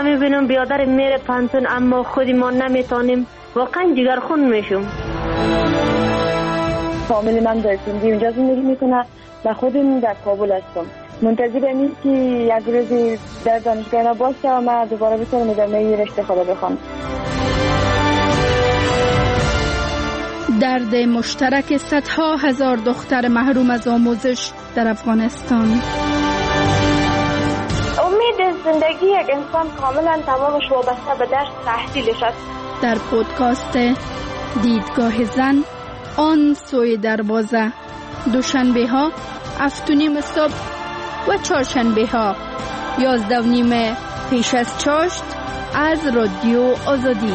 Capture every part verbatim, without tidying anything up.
را میبینم بیادر میره پانتون اما خودی ما نمیتونیم، واقعا جگرخون میشم. فامیل من در سندی اونجا زندگی میکنه و خودم در کابل هستم. منتظر امید که یک روزی در دانشگاه باشه و من دوباره بتونم ادامه رشته خود بخوام. درد مشترک صدها هزار دختر محروم از آموزش در افغانستان. امید زندگی یک انسان کاملا تمامش وابسته به درس تحصیلش است. در پودکاست دیدگاه زن، آن سوی دروازه، دوشنبه ها هفت و نیم صبح و چهارشنبه ها یازده و نیم پیش از چاشت از رادیو آزادی.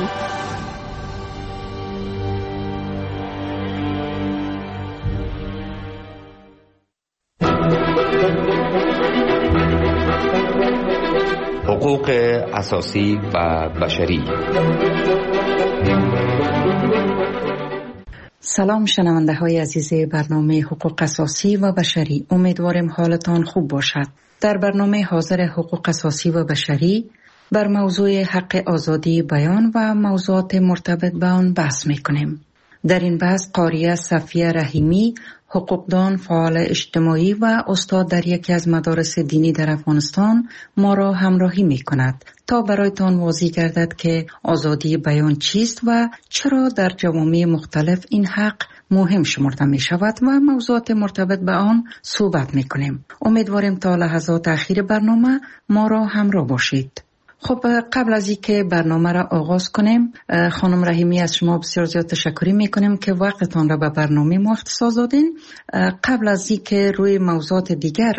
حقوق اساسی و بشری. سلام شنونده های عزیز برنامه حقوق اساسی و بشری، امیدوارم حالتان خوب باشد. در برنامه حاضر حقوق اساسی و بشری بر موضوع حق آزادی بیان و موضوعات مرتبط به آن بحث میکنیم. در این بحث قاریه صفیه رحیمی، حقوقدان، فعال اجتماعی و استاد در یکی از مدارس دینی در افغانستان ما را همراهی می کند تا برایتان واضح گردد که آزادی بیان چیست و چرا در جوامع مختلف این حق مهم شمرده می شود و موضوعات مرتبط به آن صحبت می کنیم. امیدواریم تا لحظات اخیر برنامه ما را همراه باشید. خب قبل از اینکه برنامه را آغاز کنیم، خانم رحیمی از شما بسیار زیاد تشکر میکنیم که وقتتان را به برنامه ما اختصاص دادین. قبل از اینکه روی موضوعات دیگر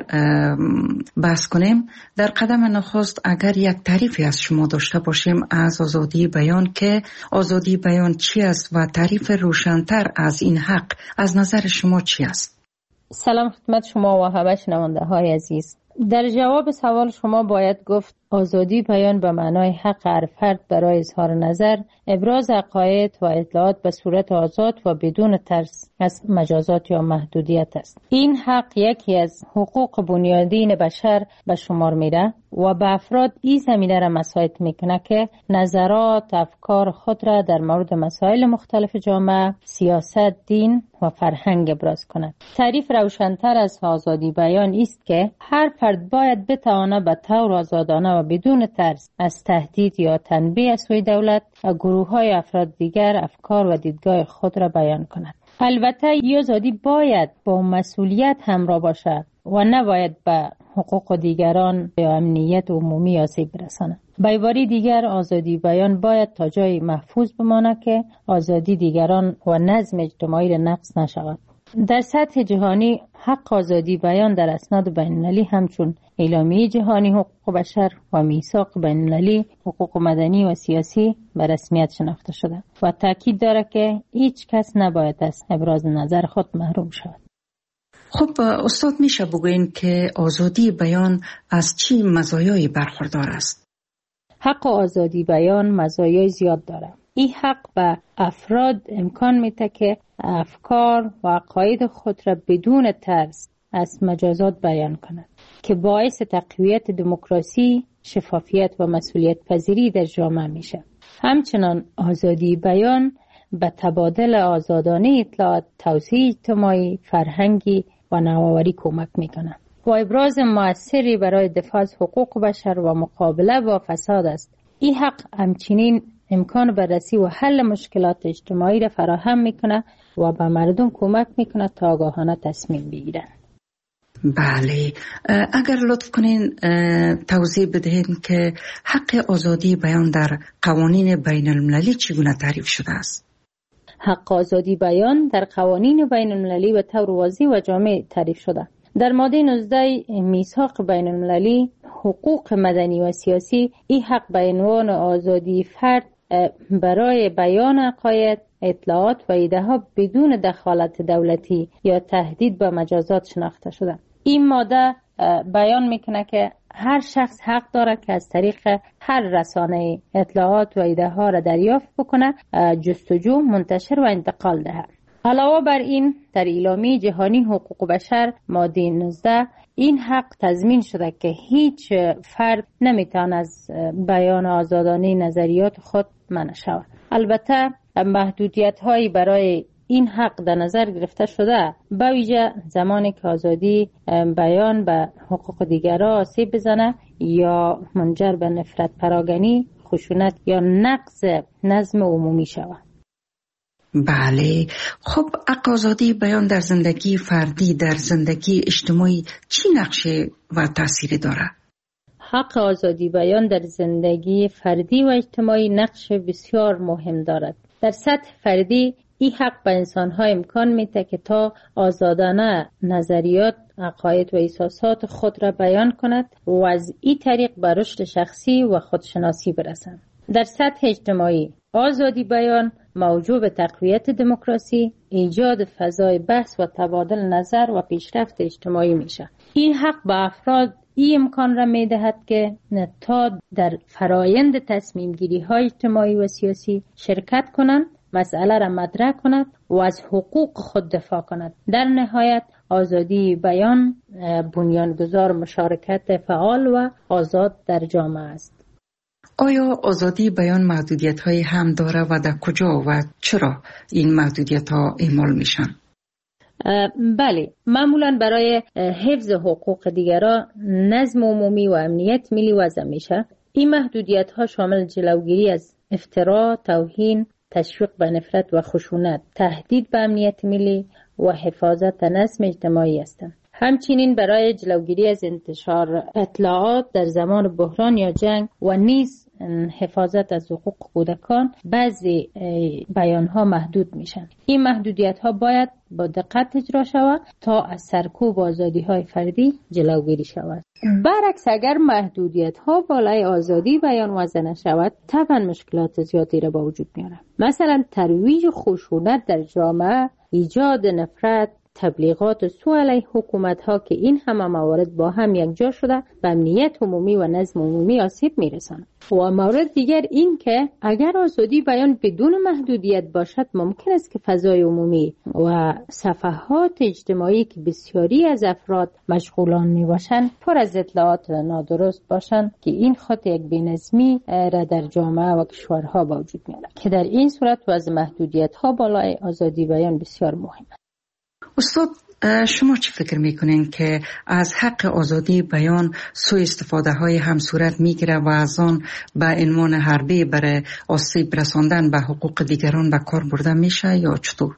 بحث کنیم، در قدم نخست اگر یک تعریفی از شما داشته باشیم از آزادی بیان، که آزادی بیان چی است و تعریف روشن‌تر از این حق از نظر شما چی است؟ سلام خدمت شما و همه شنونده های عزیز. در جواب سوال شما باید گفت آزادی بیان به معنای حق هر فرد برای اظهار نظر، ابراز عقاید و اطلاعات به صورت آزاد و بدون ترس از مجازات یا محدودیت است. این حق یکی از حقوق بنیادین بشر به شمار میره و به افراد این زمینه را مساعد میکنه که نظرات، افکار خود را در مورد مسائل مختلف جامعه، سیاست، دین و فرهنگ ابراز کنند. تعریف روشن‌تر از آزادی بیان است که هر فرد باید بتواند به طور آزادانه و بدون ترس از تهدید یا تنبیه از سوی دولت و گروه‌های افراد دیگر افکار و دیدگاه خود را بیان کند. البته این آزادی باید با مسئولیت همراه باشد و نباید به حقوق دیگران یا امنیت عمومی آسیب برساند. به عبارت دیگر آزادی بیان باید تا جای محفوظ بماند که آزادی دیگران و نظم اجتماعی را نقض نشود. در سطح جهانی حق آزادی بیان در اسناد بین‌المللی همچون اعلامیه جهانی حقوق بشر و میثاق بین‌المللی حقوق مدنی و سیاسی به رسمیت شناخته شده و تاکید دارد که هیچ کس نباید از ابراز نظر خود محروم شود. خب استاد میشه بگوین که آزادی بیان از چی مزایایی برخوردار است؟ حق آزادی بیان مزایای زیاد دارد. این حق به افراد امکان میده که افکار و عقاید خود را بدون ترس از مجازات بیان کنند که باعث تقویت دموکراسی، شفافیت و مسئولیت پذیری در جامعه میشه. همچنان آزادی بیان به تبادل آزادانه اطلاعات، توسعه اجتماعی، فرهنگی و نوآوری کمک میکنه و ابراز موثری برای دفاع از حقوق بشر و مقابله با فساد است. این حق همچنین امکان بررسی و حل مشکلات اجتماعی را فراهم میکنه و به مردم کمک میکنه تا آگاهانه تصمیم بگیرن. بله، اگر لطف کنین توضیح بدهید که حق آزادی بیان در قوانین بین المللی چگونه تعریف شده است؟ حق آزادی بیان در قوانین بین المللی به طور واضح و جامع تعریف شده. در ماده نوزده میثاق بین المللی حقوق مدنی و سیاسی این حق به عنوان آزادی فرد برای بیان عقاید، اطلاعات و ایده ها بدون دخالت دولتی یا تهدید به مجازات شناخته شده. این ماده بیان میکنه که هر شخص حق داره که از طریق هر رسانه اطلاعات و ایده ها را دریافت بکنه، جستجو، منتشر و انتقال دهد. علاوه بر این در اعلامیه جهانی حقوق بشر ماده نوزده این حق تضمین شده که هیچ فرد نمیتواند از بیان آزادانه نظریات خود منع شود. البته محدودیت هایی برای این حق در نظر گرفته شده، به ویژه زمانی که آزادی بیان به حقوق دیگران آسیب بزنه یا منجر به نفرت پراگنی، خشونت یا نقض نظم عمومی شود. بله، خب حق آزادی بیان در زندگی فردی، در زندگی اجتماعی چی نقشه و تأثیری داره؟ حق آزادی بیان در زندگی فردی و اجتماعی نقش بسیار مهم دارد. در سطح فردی این حق به انسان‌ها امکان میده که تا آزادانه نظریات، عقاید و احساسات خود را بیان کند و از این طریق به رشد شخصی و خودشناسی برسند. در سطح اجتماعی آزادی بیان موجب به تقویت دموکراسی، ایجاد فضای بحث و تبادل نظر و پیشرفت اجتماعی میشه. این حق به افراد این امکان را میدهد که تا در فرایند تصمیم گیری های اجتماعی و سیاسی شرکت کنند، مسئله را مطرح کند و از حقوق خود دفاع کند. در نهایت آزادی بیان بنیانگذار مشارکت فعال و آزاد در جامعه است. آیا آزادی بیان محدودیت های هم داره و در کجا و چرا این محدودیت ها اعمال میشن؟ بله، معمولا برای حفظ حقوق دیگران، نظم عمومی و امنیت ملی وضع میشه. این محدودیت ها شامل جلوگیری از افترا، توهین، تشویق به نفرت و خشونت، تهدید به امنیت ملی و حفاظت نظم اجتماعی هستند. همچنین برای جلوگیری از انتشار اطلاعات در زمان بحران یا جنگ و نیز حفاظت از حقوق کودکان بعضی بیانها محدود میشن. این محدودیت ها باید با دقت اجرا شود تا از سرکوب آزادی های فردی جلوگیری شود. برعکس اگر محدودیت ها بالای آزادی بیان وضع نشود، طبعا مشکلات زیادی را با وجود میاره. مثلا ترویج خشونت در جامعه، ایجاد نفرت، تبلیغات سو علیه حکومت ها که این همه موارد با هم یکجا شده به امنیت عمومی و نظم عمومی آسیب میرسند. و مورد دیگر این که اگر آزادی بیان بدون محدودیت باشد، ممکن است که فضای عمومی و صفحات اجتماعی که بسیاری از افراد مشغولان می باشند پر از اطلاعات نادرست باشند که این خود یک بی‌نظمی را در جامعه و کشورها با وجود میارد که در این صورت وضع محدودیت ها بالای آزادی بیان بسیار مهم است. استاد، شما چی فکر میکنین که از حق آزادی بیان سوء استفاده های هم صورت میگیره و از آن به عنوان حربه برای آسیب رساندن به حقوق دیگران به کار برده میشه یا چطور؟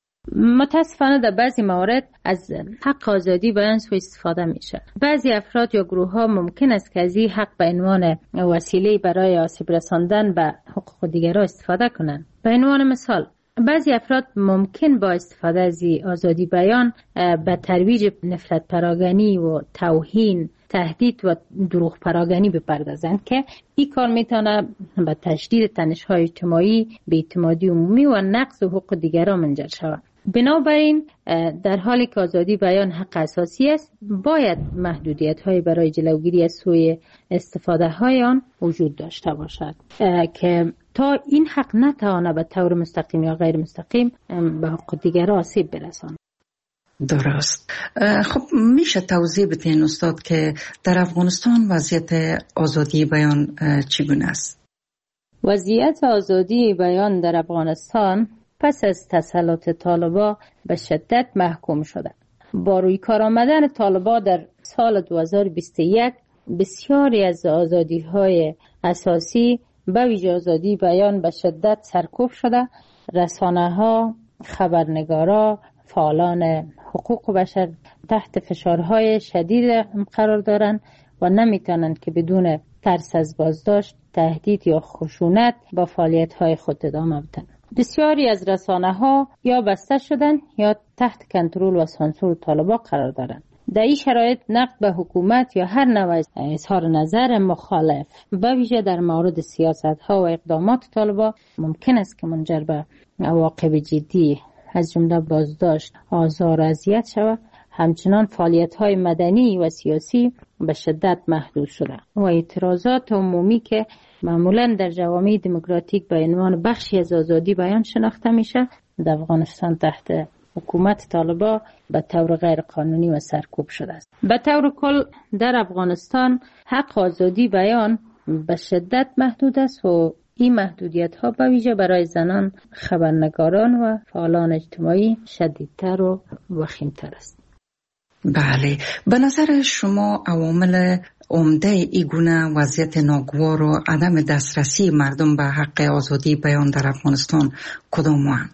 متاسفانه در بعضی موارد از حق آزادی بیان سوء استفاده میشه. بعضی افراد یا گروه ها ممکن است که از این حق به عنوان وسیله برای آسیب رساندن به حقوق دیگران استفاده کنند. به عنوان مثال، بعضی افراد ممکن با استفاده از آزادی بیان به ترویج نفرت پراگنی و توهین، تهدید و دروغ پراگنی بپردازند که این کار میتونه به تشدید تنش‌های اجتماعی، بی‌اعتمادی عمومی و نقض حقوق دیگران منجر شود. بنابراین در حالی که آزادی بیان حق اساسی است، باید محدودیت‌های برای جلوگیری از سوء استفاده های آن وجود داشته باشد که تا این حق نتواند به طور مستقیم یا غیر مستقیم به حقوق دیگران آسیب برساند. درست. خب میشه توضیح بدین استاد که در افغانستان وضعیت آزادی بیان چگونه است؟ وضعیت آزادی بیان در افغانستان پس از تسلط طالبان به شدت محکوم شده. با روی کار آمدن طالبان در سال دو هزار و بیست و یک بسیاری از آزادی‌های اساسی به ویژه آزادی بیان به شدت سرکوب شده. رسانه‌ها، خبرنگارا، فعالان حقوق بشر تحت فشارهای شدید قرار دارند و نمیتونند که بدون ترس از بازداشت، تهدید یا خشونت با فعالیت‌های خود ادامه بدن. بسیاری از رسانه‌ها یا بسته شدن یا تحت کنترل و سانسور طالبان قرار دارند. در این شرایط نقد به حکومت یا هر نوع اظهار نظر مخالف به ویژه در مورد سیاست‌ها و اقدامات طالبان ممکن است که منجر به عواقب جدی از جمله بازداشت، آزار و اذیت شود. همچنان فعالیت‌های مدنی و سیاسی به شدت محدود شده و اعتراضات عمومی که معمولاً در جوامع دموکراتیک به عنوان بخشی از آزادی بیان شناخته میشه در افغانستان تحت حکومت طالبان به طور غیر قانونی و سرکوب شده است. به طور کل در افغانستان حق آزادی بیان به شدت محدود است و این محدودیت ها به ویژه برای زنان، خبرنگاران و فعالان اجتماعی شدیدتر و وخیمتر است. بله، به نظر شما عوامل عمده این گونه وضعیت ناگوار و عدم دسترسی مردم به حق آزادی بیان در افغانستان کدام هستند؟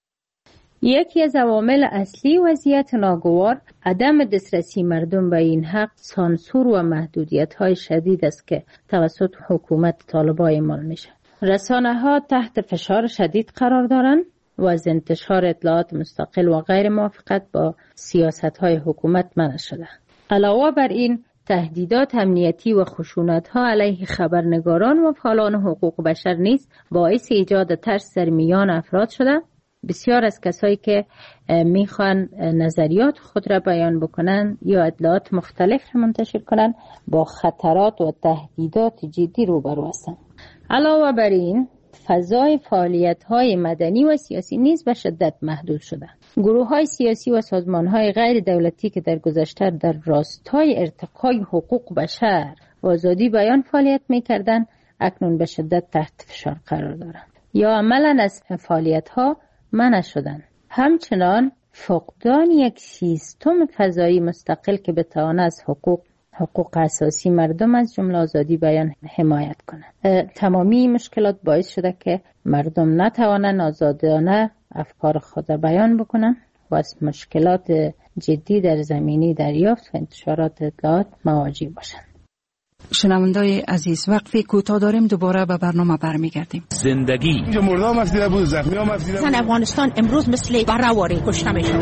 یکی از عوامل اصلی وضعیت ناگوار عدم دسترسی مردم به این حق سانسور و محدودیت های شدید است که توسط حکومت طالبان اعمال میشه. رسانه ها تحت فشار شدید قرار دارند و از انتشار اطلاعات مستقل و غیر موافقت با سیاست های حکومت منع شده. علاوه بر این تهدیدات امنیتی و خشونت ها علیه خبرنگاران و فعالان حقوق بشر نیز باعث ایجاد ترس در میان افراد شده. بسیار از کسایی که میخوان نظریات خود را بیان بکنن یا اطلاعات مختلف را منتشر کنن با خطرات و تهدیدات جدی روبرو هستند. علاوه بر این فضای فعالیت های مدنی و سیاسی نیز به شدت محدود شده. گروه های سیاسی و سازمان های غیر دولتی که در گذشته در راستای ارتقای حقوق بشر و آزادی بیان فعالیت میکردند اکنون به شدت تحت فشار قرار دارند یا عملا از فعالیت ها منع شدند. همچنان فقدان یک سیستم فضایی مستقل که بتواند از حقوق حقوق اساسی مردم از جمله آزادی بیان حمایت کنند. تمامی مشکلات باعث شده که مردم نتوانند آزادانه افکار خود بیان بکنند و از مشکلات جدی در زمینه دریافت و انتشارات اطلاعات مواجه باشند. شنوندای عزیز، وقتی کوتاه داریم دوباره به برنامه برمیگردیم. زندگی اینجا مردم مسئله بود، زخمی ها مسئله بود. افغانستان امروز مثل برآوری کشته میشه.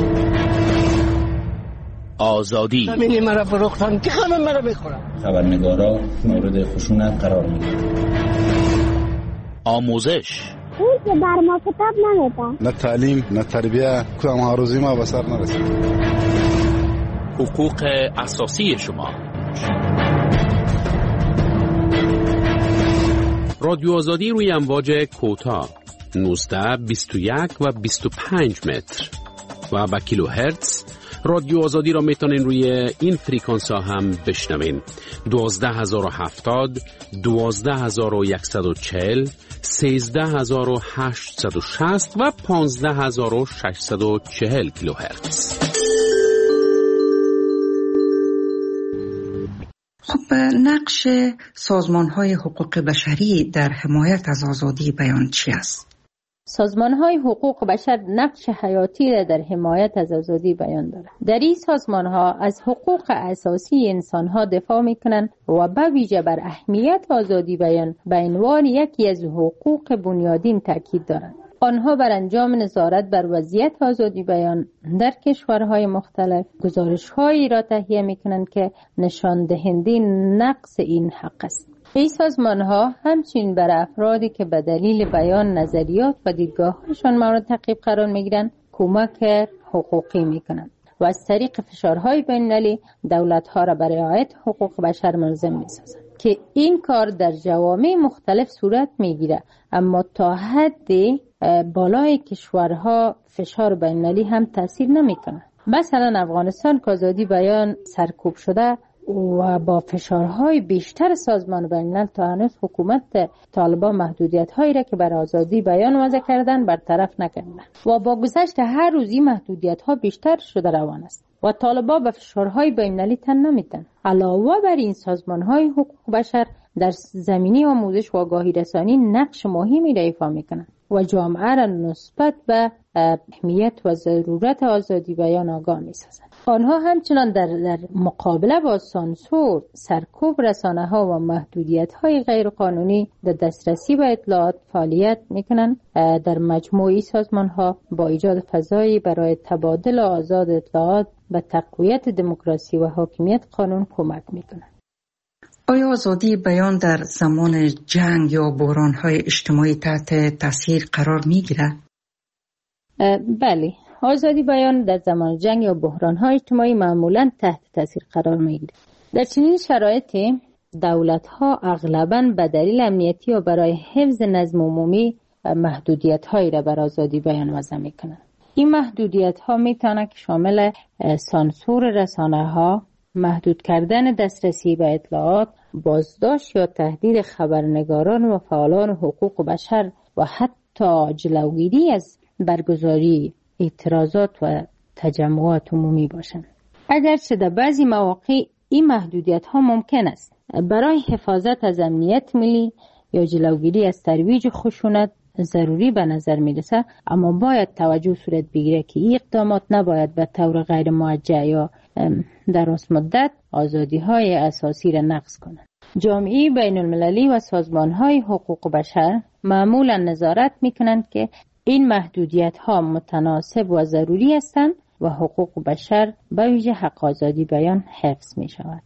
آزادی زمینی مرا فروختن که همه مرا میخورن. خبرنگارا مورد خشونت قرار میگیرن. آموزش اون که بر ما کتاب نمیدن. نه تعلیم نه تربیه، کدام هاروزی ما به سر نرسید. حقوق اساسی شما. رادیو آزادی روی امواج کوتاه نوزده، بیست و یک و بیست و پنج متر و با کیلو هرتز. رادیو آزادی را میتونین روی این فریکانس ها هم بشنوین. دوازده هزار و هفتاد، دوازده هزار و یکصد و چهل، سیزده هزار و هشتصد و شصت و پانزده هزار و ششصد و چهل کیلو هرتز. خب نقش سازمان‌های حقوق بشری در حمایت از آزادی بیان چی است؟ سازمان‌های حقوق بشر نقش حیاتی را در حمایت از آزادی بیان دارند. در این سازمان‌ها از حقوق اساسی انسان‌ها دفاع می‌کنند و به ویژه بر اهمیت آزادی بیان به عنوان یکی از حقوق بنیادین تاکید دارند. آنها بر انجام نظارت بر وضعیت آزادی بیان در کشورهای مختلف گزارش‌هایی را تهیه می‌کنند که نشان دهنده نقص این حق است. این سازمان‌ها همچنین بر افرادی که به دلیل بیان نظریات و دیدگاه‌هایشان مورد تعقیب قرار می‌گیرند کمک حقوقی می‌کنند و از طریق فشارهای بین‌المللی دولت‌ها را برای رعایت حقوق بشر ملزم می‌سازند که این کار در جوامع مختلف صورت می‌گیرد، اما تا حدی بالای کشورها فشار بین‌المللی هم تاثیر نمی‌کند. مثلا افغانستان که آزادی بیان سرکوب شده و با فشارهای بیشتر سازمان بین‌الملل تا هنوز حکومت طالبان محدودیت‌هایی را که بر آزادی بیان وضع کردن برطرف نکردند و با گذشت هر روز این محدودیت‌ها بیشتر شده روان است و طالبان به فشارهای بین‌المللی تن نمی‌دهند. علاوه بر این سازمان‌های حقوق بشر در زمینه آموزش و آگاهی رسانی نقش مهمی را ایفا می‌کنند و جامعه را نسبت به اهمیت و ضرورت آزادی بیان آگاه می‌سازند. آنها همچنان در, در مقابله با سانسور، سرکوب رسانه‌ها و محدودیت‌های غیرقانونی در دسترسی به اطلاعات فعالیت می‌کنند. در مجموعی سازمان‌ها با ایجاد فضایی برای تبادل آزاد اطلاعات به تقویت دموکراسی و حاکمیت قانون کمک می‌کنند. آیا آزادی بیان در زمان جنگ یا بحران‌های اجتماعی تحت تاثیر قرار می‌گیرد؟ بله، آزادی بیان در زمان جنگ یا بحران‌های اجتماعی معمولاً تحت تاثیر قرار می‌گیرد. در چنین شرایطی دولت‌ها اغلباً به دلیل امنیتی و برای حفظ نظم عمومی محدودیت هایی را بر آزادی بیان وضع میکنند. این محدودیت ها میتونه که شامل سانسور رسانه ها، محدود کردن دسترسی به اطلاعات، بازداشت یا تهدید خبرنگاران و فعالان حقوق بشر و حتی جلوگیری از برگزاری اعتراضات و تجمعات عمومی باشند. اگرچه در بعضی مواقع این محدودیت ها ممکن است برای حفاظت از امنیت ملی یا جلوگیری از ترویج خشونت ضروری به نظر میرسه، اما باید توجه صورت بگیره که این اقدامات نباید به طور غیر موجه یا در راست مدت آزادی های اساسی را نقض کنند. جامعه بین المللی و سازمان های حقوق بشر معمولا نظارت میکنند که این محدودیت ها متناسب و ضروری هستند و حقوق بشر به ویژه حق آزادی بیان حفظ می شود.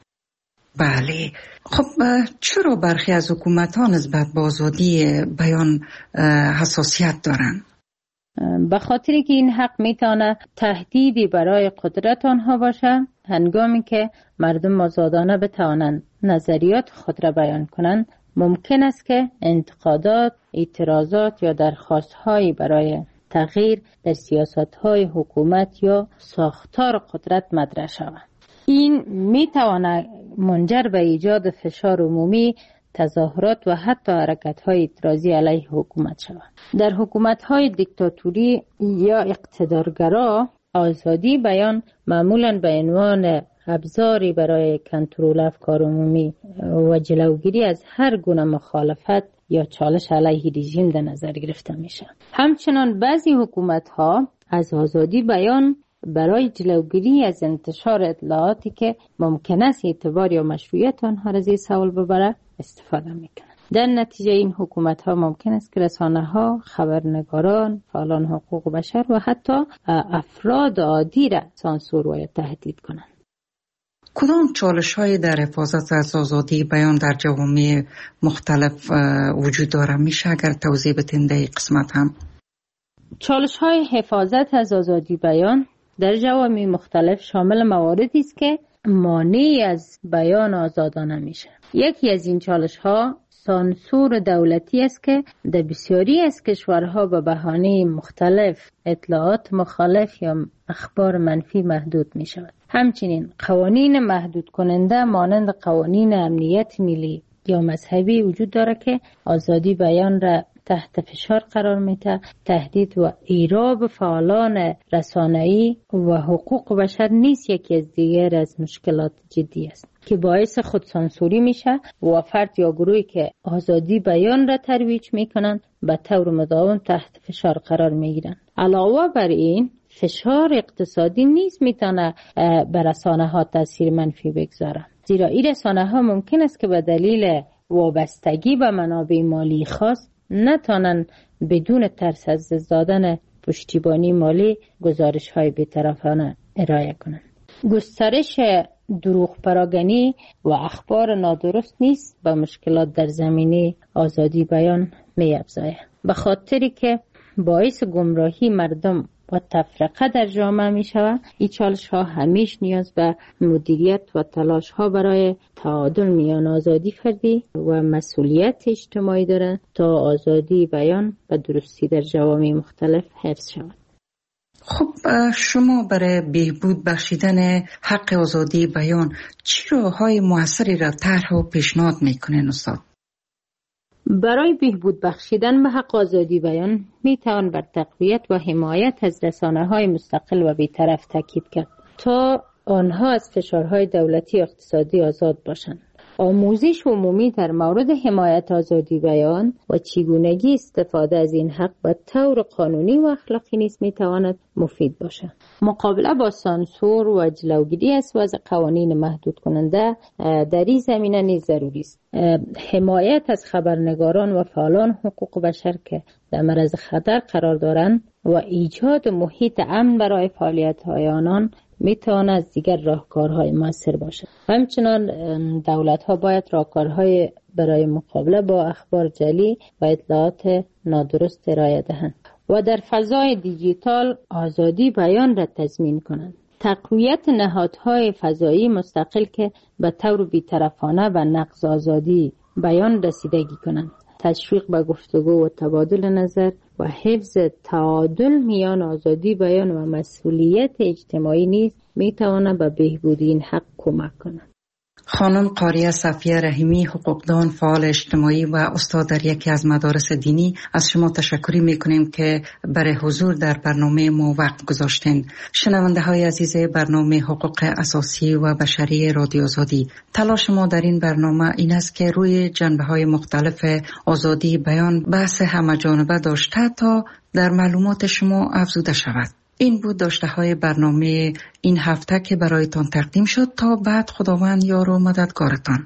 بله، خب چرا برخی از حکومت ها نسبت به آزادی بیان حساسیت دارند؟ به خاطری که این حق میتونه تهدیدی برای قدرت آنها باشه، هنگامی که مردم آزادانه بتوانند نظریات خود را بیان کنند، ممکن است که انتقادات، اعتراضات یا درخواست‌هایی برای تغییر در سیاست‌های حکومت یا ساختار قدرت مطرح شود. این میتواند منجر به ایجاد فشار عمومی، تظاهرات و حتی حرکت‌های اعتراضی علیه حکومت شود. در حکومت‌های دیکتاتوری یا اقتدارگرا، آزادی بیان معمولاً به عنوان ابزاری برای کنترل افکار عمومی و جلوگیری از هر گونه مخالفت یا چالش علیه رژیم در نظر گرفته میشه. همچنان بعضی حکومت‌ها از آزادی بیان برای جلوگیری از انتشار اطلاعاتی که ممکن است اعتبار یا مشروعیت آنها را زیر سوال ببره استفاده میکنند. در نتیجه این حکومت‌ها ممکن است که رسانه‌ها، خبرنگاران، فعالان حقوق بشر و حتی افراد عادی را سانسور و تهدید کنند. کدام چالش های در حفاظت از آزادی بیان در جوامع مختلف وجود داره؟ میشه اگر توضیح بدین در این قسمت هم؟ چالش های حفاظت از آزادی بیان در جوامع مختلف شامل مواردی است که مانع از بیان آزادانه میشه. یکی از این چالش ها سانسور دولتی است که در بسیاری از کشورها به بهانه مختلف اطلاعات مخالف یا اخبار منفی محدود می شود. همچنین قوانین محدود کننده مانند قوانین امنیت ملی یا مذهبی وجود داره که آزادی بیان را تحت فشار قرار میده. تهدید و ایراب فعالان رسانه‌ای و حقوق بشر نیست یکی از دیگر از مشکلات جدی است که باعث خودسانسوری میشه و فرد یا گروهی که آزادی بیان را ترویج میکنند به طور مداوم تحت فشار قرار میگیرند. علاوه بر این فشار اقتصادی نیز میتونه بر رسانه ها تاثیر منفی بگذاره، زیرا این رسانه ها ممکن است که به دلیل وابستگی به منابع مالی خاص نتوانند بدون ترس از دادن پشتیبانی مالی گزارش های بی‌طرفانه ارائه کنند. گسترش دروغ پراگنی و اخبار نادرست نیست به مشکلات در زمینه آزادی بیان می افزاید، به خاطری که باعث گمراهی مردم و تفرقه در جامعه می شود. این چالش ها همیش نیاز به مدیریت و تلاش ها برای تعادل میان آزادی فردی و مسئولیت اجتماعی دارند تا آزادی بیان و درستی در جوامع مختلف حفظ شود. خب شما برای بهبود بخشیدن حق آزادی بیان چه راه‌های موثری را طرح و پیشنهاد میکنین استاد؟ برای بهبود بخشیدن به حق آزادی بیان می توان بر تقویت و حمایت از رسانه‌های مستقل و بی‌طرف تاکید کرد تا آنها از فشارهای دولتی و اقتصادی آزاد باشند. آموزش عمومی در مورد حمایت آزادی بیان و چگونگی استفاده از این حق به طور قانونی و اخلاقی نیز می تواند مفید باشد. مقابله با سانسور و جلوگیری از وضع قوانین محدود کننده در این زمینه نیز ضروری است. حمایت از خبرنگاران و فعالان حقوق بشر که در معرض خطر قرار دارند و ایجاد محیط امن برای فعالیت‌های آنان میتواند از دیگر راهکارهای موثر باشد. همچنان دولت‌ها باید راهکارهای برای مقابله با اخبار جعلی و اطلاعات نادرست ارائه دهند و در فضای دیجیتال آزادی بیان را تضمین کنند. تقویت نهادهای فضایی مستقل که به طور بی‌طرفانه و نقض آزادی بیان رسیدگی کنند. تشویق به گفتگو و تبادل نظر و حفظ تعادل میان آزادی بیان و مسئولیت اجتماعی نیز میتواند به بهبود این حق کمک کند. خانم قاریه صفیه رحیمی، حقوقدان، فعال اجتماعی و استاد در یکی از مدارس دینی، از شما تشکر میکنیم که برای حضور در برنامه ما وقت گذاشتین. شنونده های عزیز برنامه حقوق اساسی و بشری رادیو آزادی، تلاش ما در این برنامه این است که روی جنبه های مختلف آزادی بیان بحث همه‌جانبه داشته تا در معلومات شما افزوده شود. این بود داشته های برنامه این هفته که برایتان تقدیم شد. تا بعد خداوند یار و مددگارتان.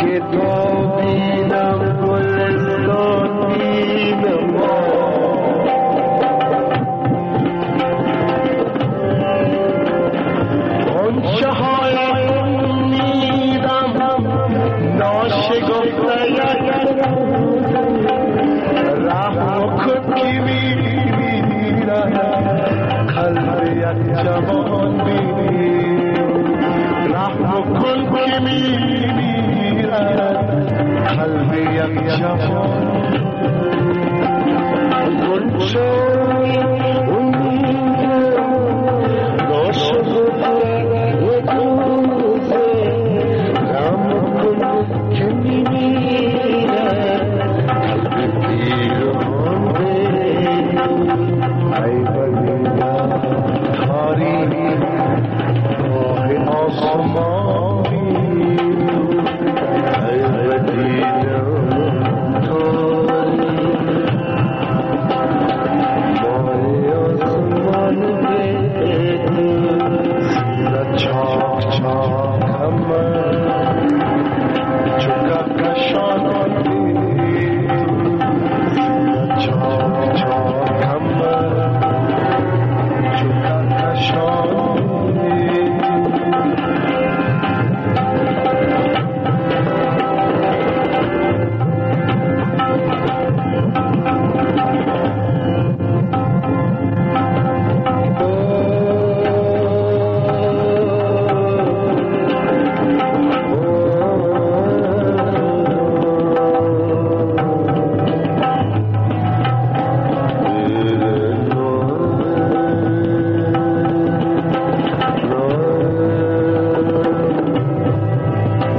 که تو بینم گلستانی ما غنچه های امیدم ناشکفته یک رحم کن که میمیرد قلب یک جوان بینی رحم کن که میمیرد قلب یک جوان